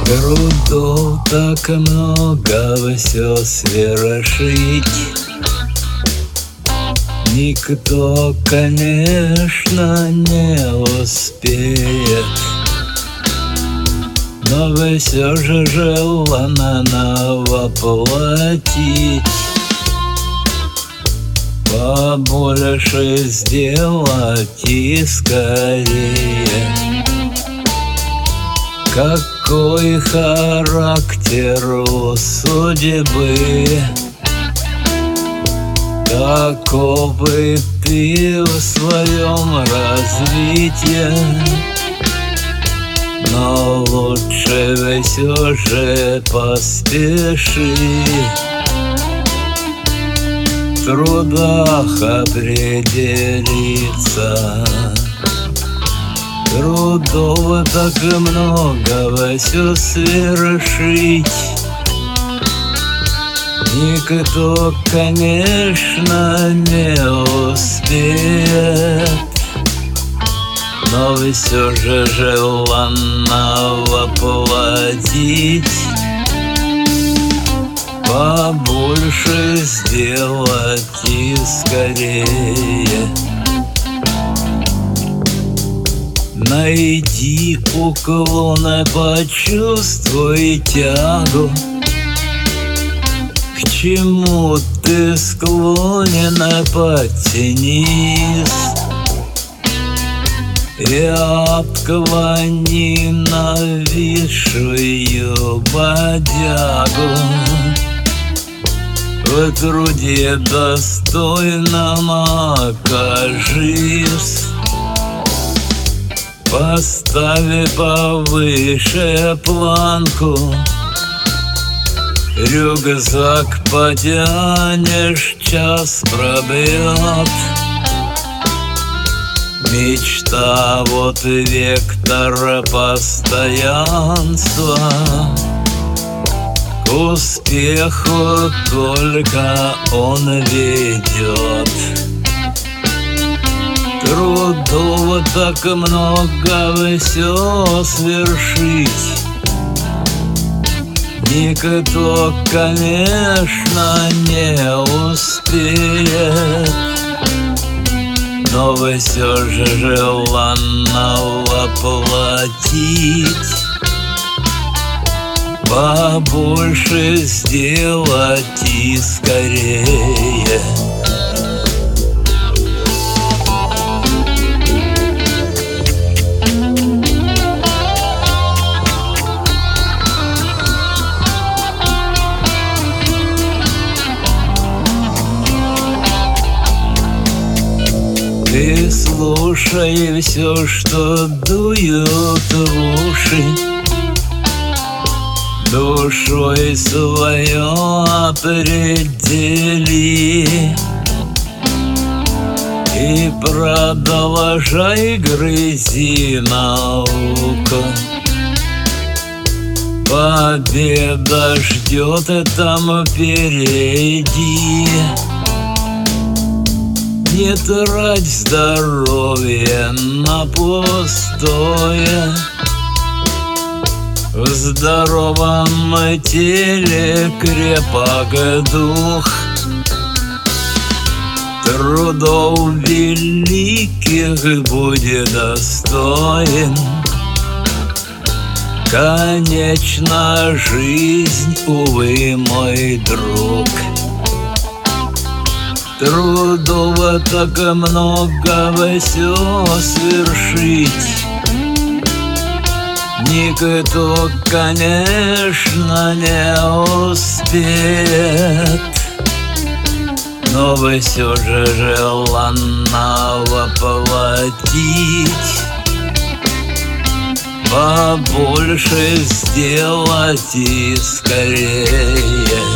Трудов так много, все свершить никто, конечно, не успеет, но все же желанно воплотить, побольше сделать и скорее. Какой характер у судьбы, таков и ты в своем развитии, но лучше все же поспеши, в трудах определиться. Трудов так много, все свершить никто, конечно, не успеет, но все же желанно воплотить, побольше сделать и скорее. Найди уклон, почувствуй тягу, к чему ты склонен, подтянись и отклони нависшую бодягу. В труде достойном окажись, поставь повыше планку, рюкзак потянешь, час пробьет. Мечта вот вектор постоянства, к успеху только он ведет. Трудов так много, все свершить никто, конечно, не успеет, но все же желанно воплотить, побольше сделать и скорее. Ты слушай все, что дуют в уши, душой свое определи и продолжай грызи науку. Победа ждет там впереди. Не трать здоровье на пустое, в здоровом теле крепок дух. Трудов великих будет достоин, конечно, жизнь, увы, мой друг. Трудов так много, все свершить никто, конечно, не успеет, но все же желанно воплотить, побольше сделать и скорее.